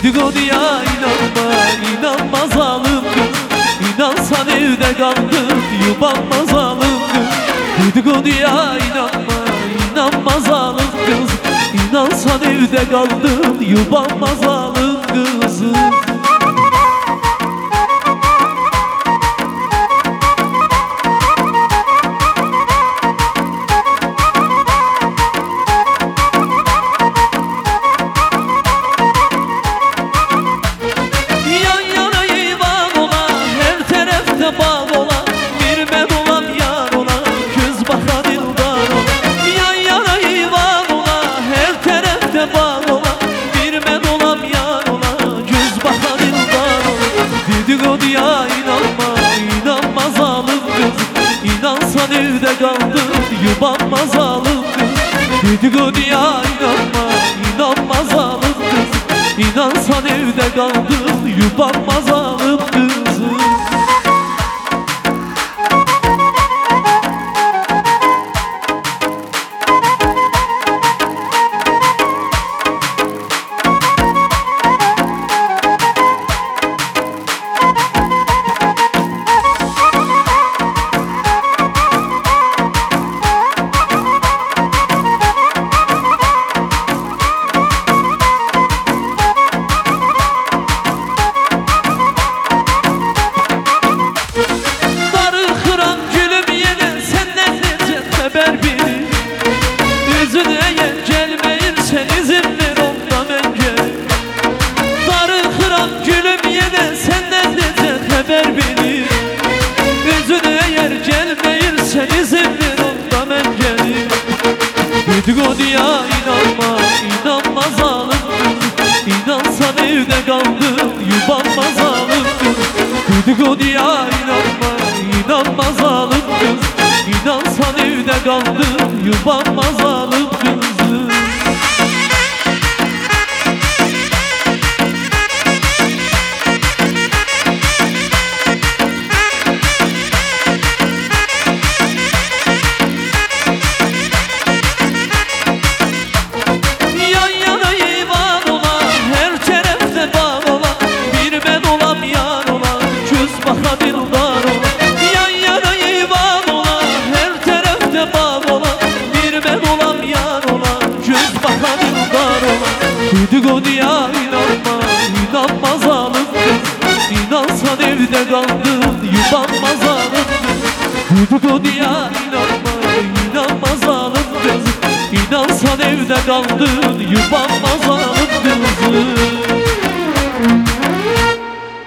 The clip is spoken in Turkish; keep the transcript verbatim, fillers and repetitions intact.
Dedikoduya inanma, inanma zalim kız. İnansan evde kaldın, yubanma zalim kız. Dedikoduya inanma, inanma zalim kız. İnansan evde kaldın, yubanma zalim kızım. Bağ ola, bir ben olam yar ola, göz baka dildar ola. Yan yana eyvan ola, her tarafta bağ ola, bir ben olam yar ola, göz baka dildar ola. Dedikoduya inanma, inanma zalim kız. İnansan evde kaldın, yubanma zalim kız. Dedikoduya inanma, inanma zalim kız. İnansan evde kaldın, yubanma zalim kızım. Dedikoduya inanma, inanma zalim kız. İnansan evde kaldın, yubanma zalim kız. Dedikoduya inanma, inanma zalim kız. İnansan evde kaldın, yubanma zalim kızım. Dedikoduya inanma, inanma zalim kız. İnansan evde kaldın, yubanma zalim kız. Dedikoduya inanma, inanma zalim kız. İnansan evde kaldın, yubanma zalim kızım.